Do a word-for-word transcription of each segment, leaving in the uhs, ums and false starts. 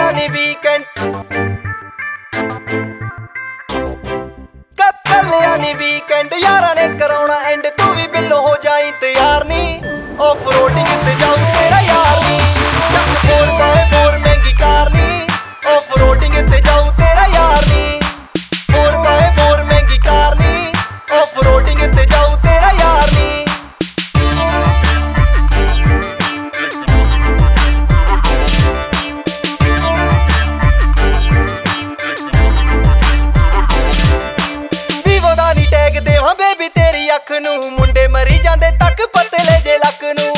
ਕੱਲਿਆ ਨੀ ਵੀਕਐਂਡ ਕੱਲਿਆ ਨੀ ਵੀਕਐਂਡ ਯਾਰਾਂ ਨੇ ਕਰਾਉਣਾ ਐਂਡ ਤੂੰ ਵੀ ਬਿੱਲੋ ਹੋ ਜਾਈ ਤਿਆਰ ਨੀ ਆਫ ਰੋਡਿੰਗ ਤੇ ਜਾਊ ਤੇਰਾ ਯਾਰ ਨੀ ਚੱਕ ਫੋਰ ਬਾਏ ਫੋਰ ਮਹਿੰਗੀ ਕਾਰ ਨੀ ਆਫ ਰੋਡਿੰਗ ਤੇ ਜਾਊ ਤੇਰਾ ਯਾਰ ਨੀ ਫੋਰ ਬਾਏ ਫੋਰ ਮਹਿੰਗੀ ਕਾਰ ਨੀ ਆਫ ਰੋਡਿੰਗ ਤੇ ਜਾਊ ਤੇਰਾ ਯਾਰ ਨੀ ਵੀਵੋ ਦਾ ਨੀ ਟੈਗ ਦੇਵਾਂ ਬੇਬੀ ਤੇਰੀ ਅੱਖ ਨੂੰ ਮੁੰਡੇ ਮਰੀ ਜਾਂਦੇ ਤੱਕ ਪਤਲੇ ਜੇ ਲੱਕ ਨੂੰ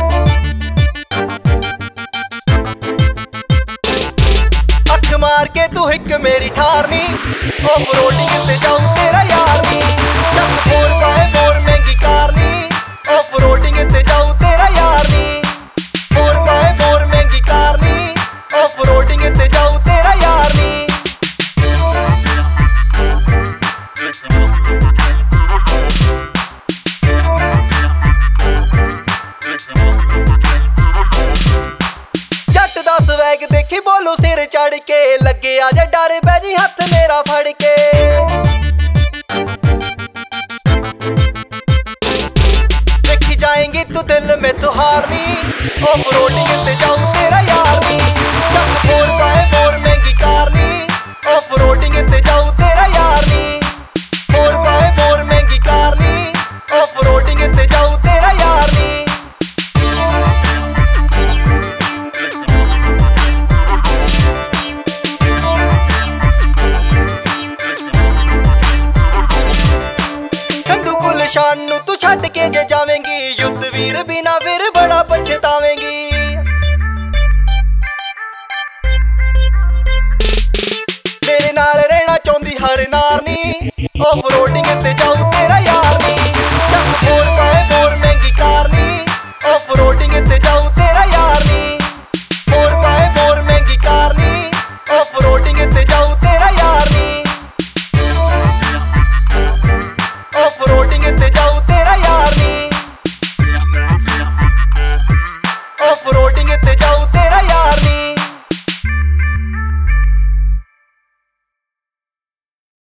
ਅੱਖ ਮਾਰ ਕੇ ਤੂੰ ਇੱਕ ਮੇਰੀ ਠਾਰਨੀ ਆਫ ਰੋਡਿੰਗ ਤੇ ਜਾਊ ਤੇਰਾ ਯਾਰ ਨੀ ਚੱਕ ਫੋਰ ਬਾਏ ਫੋਰ ਮਹਿੰਗੀ ਕਾਰ ਨੀ ਆਫ ਰੋਡਿੰਗ ਤੇ ਜਾਊ ਤੇਰਾ ਯਾਰ ਨੀ ਫੋਰ ਬਾਏ ਫੋਰ ਮਹਿੰਗੀ ਕਾਰ ਨੀ ਆਫ ਰੋਡਿੰਗ ਤੇ ਜਾਊ ਤੇਰਾ ਯਾਰ ਨੀ ਜੱਟ ਦਾ ਸਵੈਗ ਦੇਖੀ ਬੋਲੂ ਸਿਰ ਚੜ ਕੇ ਲੱਗੇ ਆ ਜਾ ਡਰ ਬੈ ਜੀ ਹੱਥ ਮੇਰਾ ਫੜ ਕੇ ਦੇਖੀ ਜਾਏਂਗੀ ਤੂੰ ਦਿਲ ਮੇ ਤੁਹਾਰਨੀ ਆਫ ਰੋਡਿੰਗ ਤੇ ਜਾਊ ਤੇਰਾ ਯਾਰ ਨੀ ਚੱਕ ਫੋਰ ਬਾਏ ਫੋਰ ਮਹਿੰਗੀ ਕਾਰ ਨੀ ਆਫ ਰੋਡਿੰਗ ਤੇ ਜਾਊ ਤੇਰਾ ਯਾਰ ਨੀ ਫੋਰ ਬਾਏ ਫੋਰ ਮਹਿੰਗੀ ਕਾਰ ਨੀ ਆਫ ਰੋਡਿੰਗ ਤੇ ਜਾਊ ਤੇਰਾ ਯਾਰ ਨੀ ਸ਼ਾਨ ਨੂੰ ਤੂੰ ਛੱਡ ਕੇ ਜੇ ਜਾਵੇਂਗੀ ਯੁੱਧ ਵੀਰ ਬਿਨਾ ਫਿਰ ਬੜਾ ਪਛਤਾਵੇਂਗੀ ਮੇਰੇ ਨਾਲ ਰਹਿਣਾ ਚਾਹੁੰਦੀ ਹਰ ਨਾਰ ਨੀ ਆਫ ਰੋਡਿੰਗ ਤੇ ਜਾਊ ਤੇਰਾ ਯਾਰ